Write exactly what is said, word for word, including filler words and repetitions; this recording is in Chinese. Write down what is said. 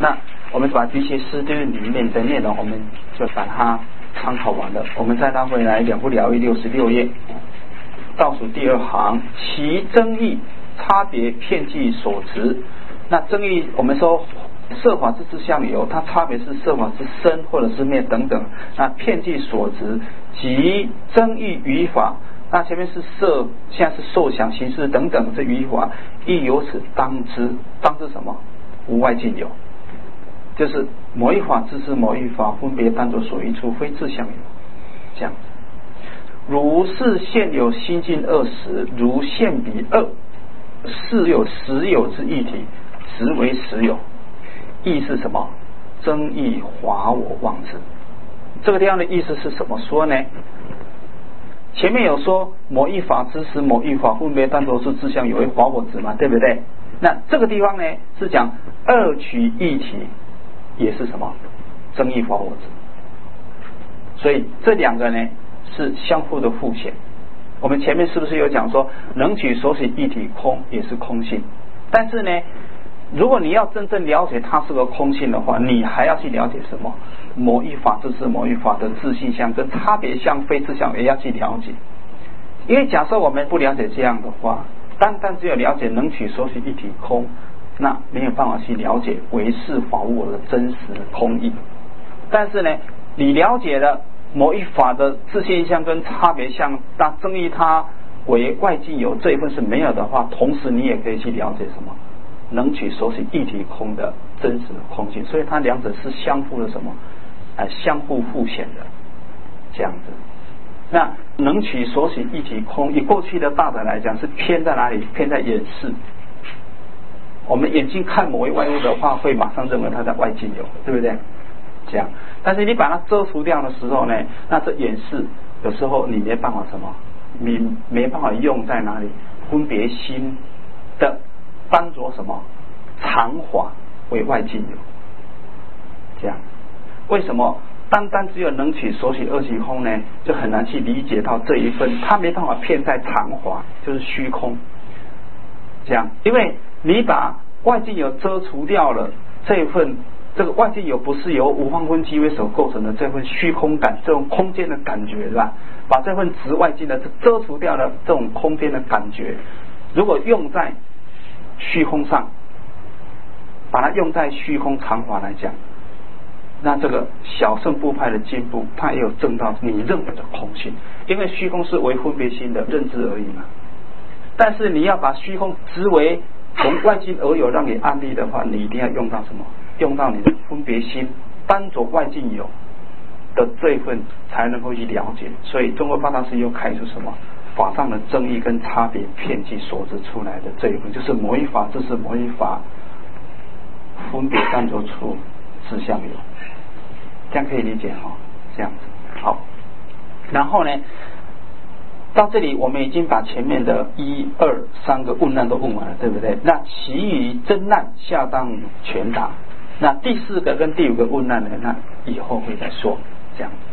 那我们把这些诗句里面的内容，我们就把它参考完了。我们再拉回来两部疗愈六十六页，倒数第二行，其争议差别片剂所值。那争议我们说色法之志向有，它差别是色法之生或者是灭等等。那片剂所值及争议语法，那前面是色，现在是受想行识等等这语法，亦由此当知，当知什么？无外境有，就是某一法自是某一法，分别当作所依处，非自相有。这样，如是现有心境二时，如现彼二，是有实有之一体，实为实有。意是什么？争议华我妄之。这个地方的意思是什么说呢？前面有说某一法之时，某一法分别当作是自相有为华我执嘛，对不对？那这个地方呢是讲二取一体，也是什么？争议华我执。所以这两个呢是相互的互显。我们前面是不是有讲说能取所取一体空也是空性？但是呢，如果你要真正了解它是个空性的话，你还要去了解什么？某一法自是某一法的自性相跟差别相非自相也要去了解。因为假设我们不了解这样的话，单单只有了解能取所取一体空，那没有办法去了解唯识法无我的真实空义。但是呢，你了解了某一法的自性相跟差别相，那争议它为外境有这一份是没有的话，同时你也可以去了解什么？能取所取一体空的真实的空性。所以它两者是相互的什么？呃，相互互显的这样子。那能取所取一体空，以过去的大德来讲是偏在哪里？偏在眼识。我们眼睛看某一外物的话，会马上认为它在外境有，对不对？这样。但是你把它遮除掉的时候呢，那这眼识有时候你没办法什么？你没办法用在哪里？分别心的当作什么？常法为外境有。这样。为什么单单只有能取所取二即空呢？就很难去理解到这一份，它没办法骗在常法，就是虚空。这样，因为你把外境有遮除掉了，这一份这个外境有不是由五方分机微所构成的这份虚空感，这种空间的感觉，是吧？把这份执外境的遮除掉了，这种空间的感觉，如果用在虚空上，把它用在虚空常法来讲，那这个小乘部派的进步，它也有证到你认为的空性，因为虚空是为分别心的认知而已嘛。但是你要把虚空执为从外境而有让你安立的话，你一定要用到什么？用到你的分别心单着外境有的这一份才能够去了解。所以中国八大师又开出什么？法上的争议跟差别片剂所指出来的这一份，就是某一法这是某一法分别当作出自相有。这样可以理解哈，这样子好。然后呢，到这里我们已经把前面的一二三个问难都问完了，对不对？那其余真难下当全答。那第四个跟第五个问难呢，那以后会再说，这样子。